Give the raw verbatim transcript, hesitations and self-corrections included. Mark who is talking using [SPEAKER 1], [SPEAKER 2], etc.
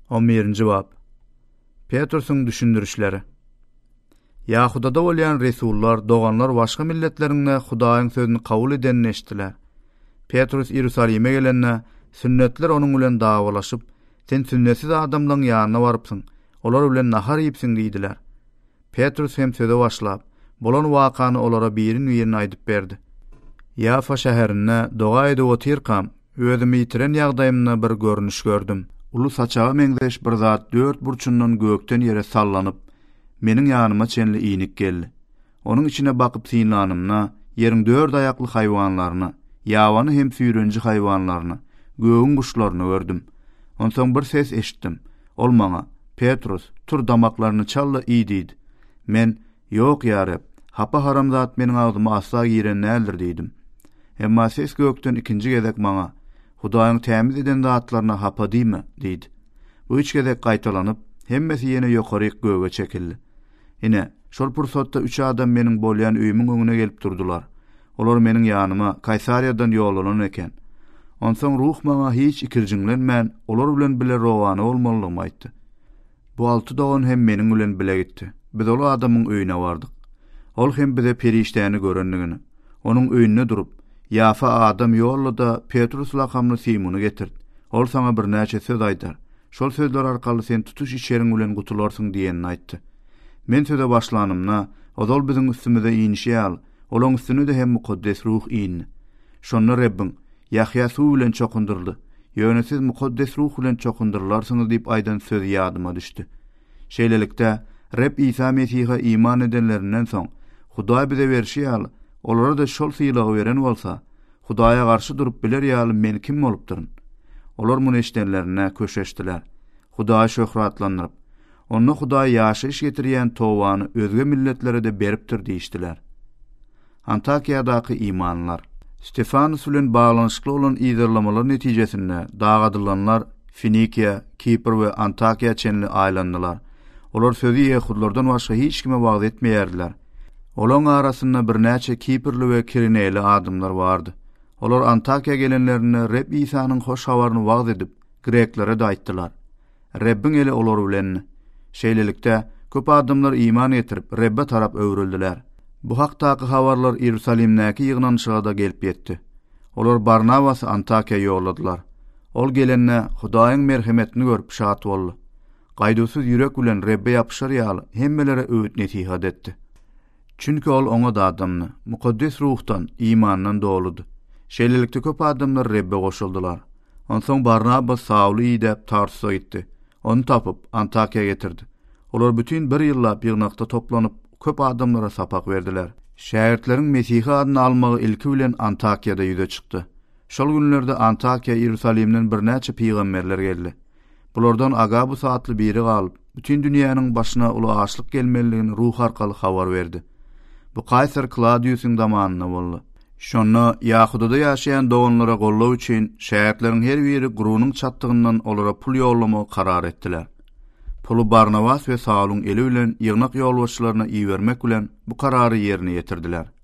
[SPEAKER 1] on birinji bab. Petrus'un düşündürüşleri. Yahudada bolýan resullar, doganlar başga milletlerinde Hudaýyň sözüni kabul edenini eşitdiler. Petrus Ýerusalime gelenne sünnetler onuň bilen dawalaşyp, "Sen sünnetsiz adamlaryň ýanyna barypsyň, olar bilen nahar ýipsiň" diýdiler. Petrus hem söze başlap, bolan wakany olara birin birini aýdyp berdi. Yafa şäherine doga edip otirkam, özümi ýitiren ýagdaýymda bir görnüş gördüm. Ulu saçağa meňzeş bir zat dört burçundan gökten yere sallanyp, meniň ýanyma çenli iýnik geldi. Onuň içine bakyp synlanymna, ýeriň dört ayakly haýwanlaryny, ýawany hem süýrenji haýwanlaryny, göğün guşlaryny gördüm. Onsoň bir ses eşitdim. Ol maňa, Petrus, tur damaklaryny çalla iý diýdi. Men, "Ýok ýa-Rab, hapa haram zat meniň agzyma asla giren nädir" diýdim. Emma ses gökten ikinji gezek maňa, "Hudaýyň tämiz eden zatlaryna hapa diýme" diýdi. Bu üç gezek gaýtalanyp, hemmesi ýene ýokary göge çekildi. Ine, şol pursatda üç adam meniň bolýan öýümüň öňüne gelip durdular. Olar meniň ýanyma Kaysariýadan ýolanan eken. Onsoň ruh maňa hiç ikirjiňlenmän, olar bilen bile rowany bolmalygymy aýtdy. Bu alty dogan hem meniň bilen bile gitdi. Biz ol adamyň öýüne bardyk. Ol hem bize periştäni görendigini, onuň öýünde durup, "Yafa adam ýolda Petrus lakamly Simonu getirdi. Ol sana bir näçe söz aýdar. Şol sözler arkaly sen tutuş içeriň bilen gutularsyň" diýenini aýtdy. Men söze başlanymna, ozal biziň üstümize iňişýär, olaň üstüne de hem mukaddes ruh iň. Şonda Rabbim Yahya suw bilen çokundurdy. "Ýöne siz mukaddes ruh bilen çokundurlarsyňyz" diýip aýdan söz ýadyma düşdi. Şeýlelikde Rab İsa Mesih'e iman edenlerinden soň Hudaý bize berýär, olara da şol syýlagy beren bolsa, Hudaýa garşy durup biler ýaly men kim bolupdyryn? Olar muny eşdenlerine köşeşdiler. Hudaý şöhratlandyryp, onu Hudaý ýaşaýyş getirýän towany özge milletlere de beripdir diýişdiler. Antakiýadaky imanlar. Stefanus bilen baglanyşykly bolan ýygyrlamalar netijesinde dagadylanlar Finikiya, Kipr we Antakiýa çenli aýlandylar. Olar sözü Ýehudlardan başga hiç kime wagt etmeýärdiler. Olaň arasynda bir näçe Kiprli we Kirineli adamlar bardy. Olar Antakiýa gelenlerine Rab İsa'nyň hoş habaryny wagt edip, Greklere de aýtdylar. Rabbin eli olar bilen. Şeýlelikde köp adamlar iman getirip Rabbe tarap öwrüldiler. Bu hakdaky habarlar Ýerusalimdäki ýygnanşyga da gelip ýetdi. Olar Barnabasy Antakiýa ýolladylar. Ol gelenne Hudaýyň merhemetini görüp şat boldy. Gaýdusuz ýürek bilen Rabbe ýapyşar ýaly hemmelere öwüt nesihat etdi. Çünki ol oňa da adamny mukaddes ruhdan, imandan doludy. Şeýlelikde köp adamlar Rabbe goşuldylar. Onsoň Barnabas Sauly ýydyp Tarsusa gitdi. Onu tapyp Antakiýa getirdi. Olar bütün bir ýyllap ýygnakda toplanyp köp adamlara sapak berdiler. Şähertleriň Mesih adyny almagy ilki bilen Antakiýada ýüze çykdy. Şol günlerde Antakiýa Ýerusalimden bir näçe peýgamberler geldi. Bulardan Agabus atly biri galyp, bütün dünýäniň başyna uly açlyk gelmeligini ruh arkaly habar berdi. Bu Kaysar Claudiusyň zamanyna boldy. Şonda Ýahudada ýaşaýan doganlara gollaw üçin şähertleriň her biri gurunyň çatdygyndan olara pul ýollamagy karar etdiler. Pulu Barnabas we Saulyň eli bilen ýygnak ýolbaşçylaryna iýermek bilen bu karary ýerine ýetirdiler.